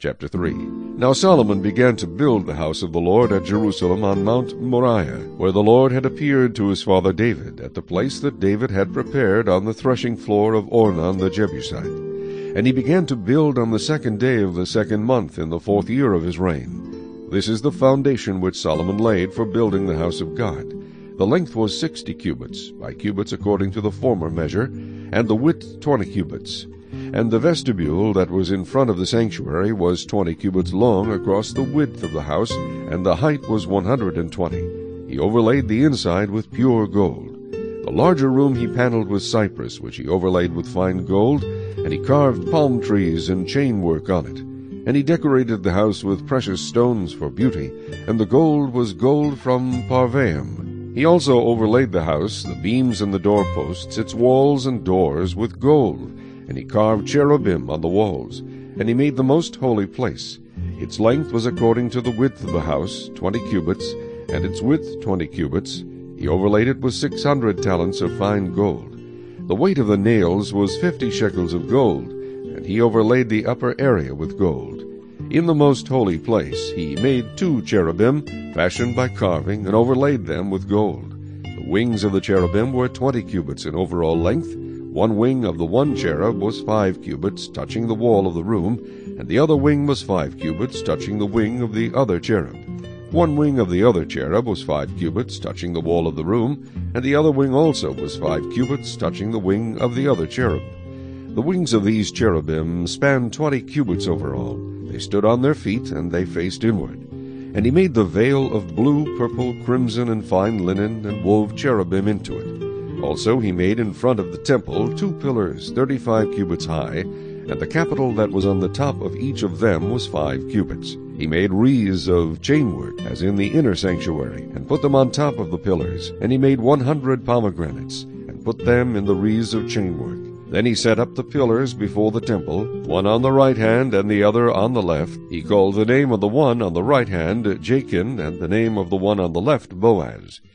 Chapter 3. Now Solomon began to build the house of the Lord at Jerusalem on Mount Moriah, where the Lord had appeared to his father David, at the place that David had prepared on the threshing floor of Ornan the Jebusite. And he began to build on the 2nd day of the 2nd month in the 4th year of his reign. This is the foundation which Solomon laid for building the house of God. The length was 60 cubits, by cubits according to the former measure, and the width 20 cubits. And the vestibule that was in front of the sanctuary was 20 cubits long across the width of the house, and the height was 120. He overlaid the inside with pure gold. The larger room he paneled with cypress, which he overlaid with fine gold, and he carved palm trees and chain work on it. And he decorated the house with precious stones for beauty, and the gold was gold from Parvaim. He also overlaid the house, the beams and the doorposts, its walls and doors, with gold. And he carved cherubim on the walls, and he made the most holy place. Its length was according to the width of the house, 20 cubits, and its width 20 cubits. He overlaid it with 600 talents of fine gold. The weight of the nails was 50 shekels of gold, and he overlaid the upper area with gold. In the most holy place he made 2 cherubim, fashioned by carving, and overlaid them with gold. The wings of the cherubim were 20 cubits in overall length. One wing of the one cherub was 5 cubits, touching the wall of the room, and the other wing was 5 cubits, touching the wing of the other cherub. One wing of the other cherub was 5 cubits, touching the wall of the room, and the other wing also was 5 cubits, touching the wing of the other cherub. The wings of these cherubim spanned 20 cubits over all. They stood on their feet, and they faced inward. And he made the veil of blue, purple, crimson, and fine linen, and wove cherubim into it. Also he made in front of the temple 2 pillars 35 cubits high, and the capital that was on the top of each of them was 5 cubits. He made wreaths of chainwork, as in the inner sanctuary, and put them on top of the pillars. And he made 100 pomegranates, and put them in the wreaths of chainwork. Then he set up the pillars before the temple, one on the right hand and the other on the left. He called the name of the one on the right hand Jachin, and the name of the one on the left Boaz.